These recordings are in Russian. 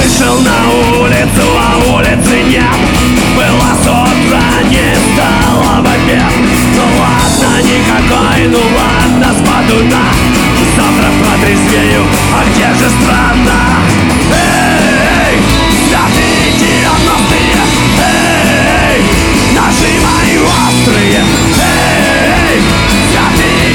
Вышел на улицу, а улицы нет. Было с утра, не стало в обед. Ну ладно, никакой, ну ладно, спаду на. Завтра протрезвею, а где же страна? Эй, святые 90-е, эй, ножи мои острые, эй, святые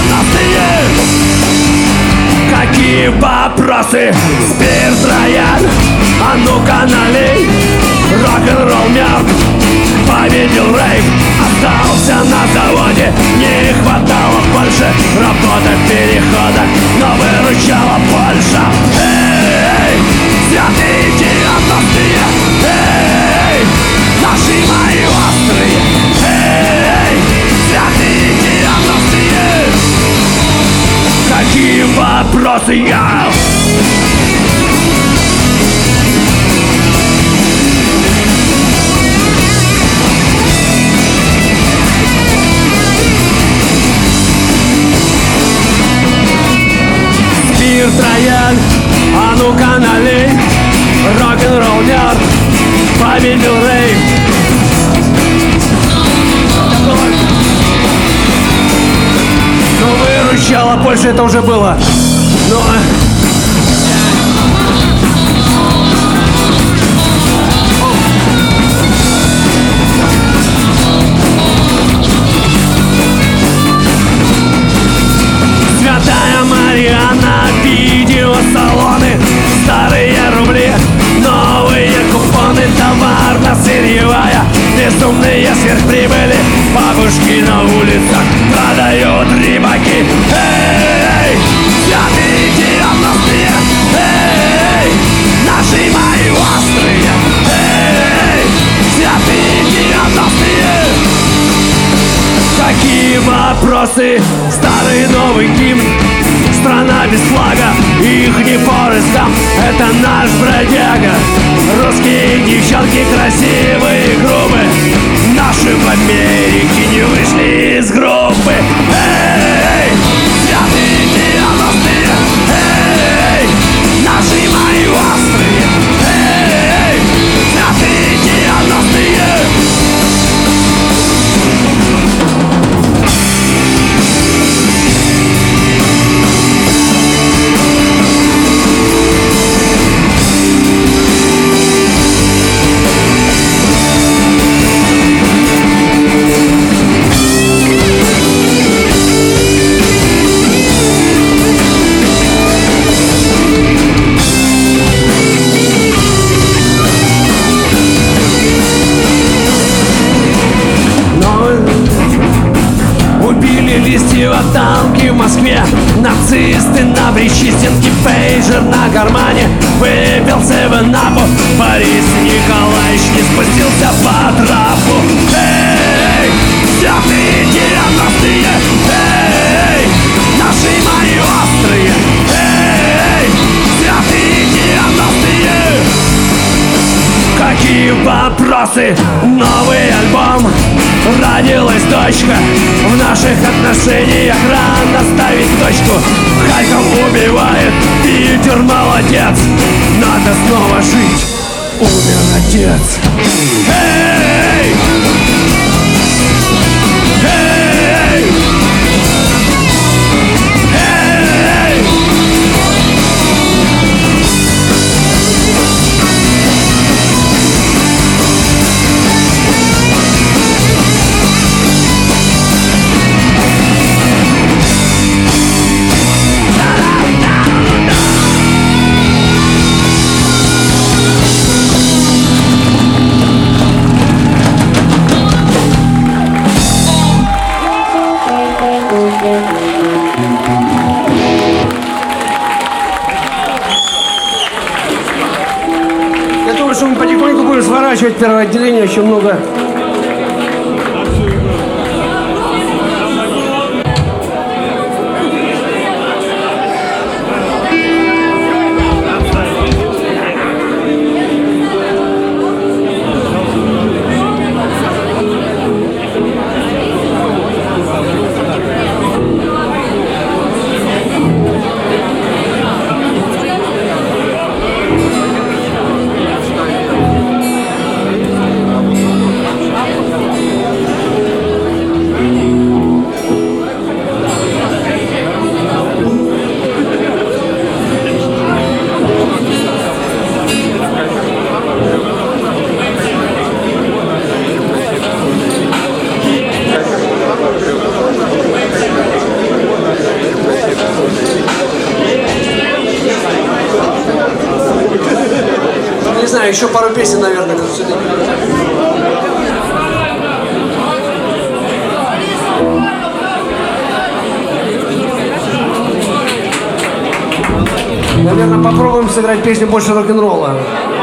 90-е. Какие вопросы? Спирт, рояль, а ну-ка налей. Рок-н-ролл мертв, победил рейв. Остался на заводе, не хватало больше работы в переходах, но выручала Польша. Эй, святые 90-е, эй, ножи мои острые, эй, святые 90-е. Какие вопросы я? Рояль, а ну-ка налей. Рок-н-ролл мертв, победил рейв. Ну выручала Польша, это уже было. Ну Святая Марианна, видеосалоны, старые рубли, новые купоны, товарно-сырьевая, безумные сверхприбыли. Бабушки на улицах продают рыбаки. Эй, святые 90-е, эй, ножи мои острые, эй, святые 90-е. Какие вопросы? Старый новый гимн, страна без флага, их не Форест Гамп, это наш бродяга. Русские девчонки красивые и грубые, наши в Америке не вышли из группы. Эй, святые 90-е, эй, ножи мои острые, эй, святые 90-е. Танки в Москве, нацисты на Причистенке, пейджер на кармане, выпил 7-апу. Борис Николаевич не спустился по трапу. Эй, святые 90-е, эй, ножи мои острые, эй, святые 90-е. Какие вопросы? Новый альбом, родилась дочка. В наших отношениях рано ставить точку. Харьков убивает, Питер молодец. Надо снова жить, умер отец. Эй! Эй! Эй! Я думаю, что мы потихоньку будем сворачивать первое отделение, еще много. знаю, еще пару песен, наверное, как все-таки. Наверное, попробуем сыграть песню больше рок-н-ролла.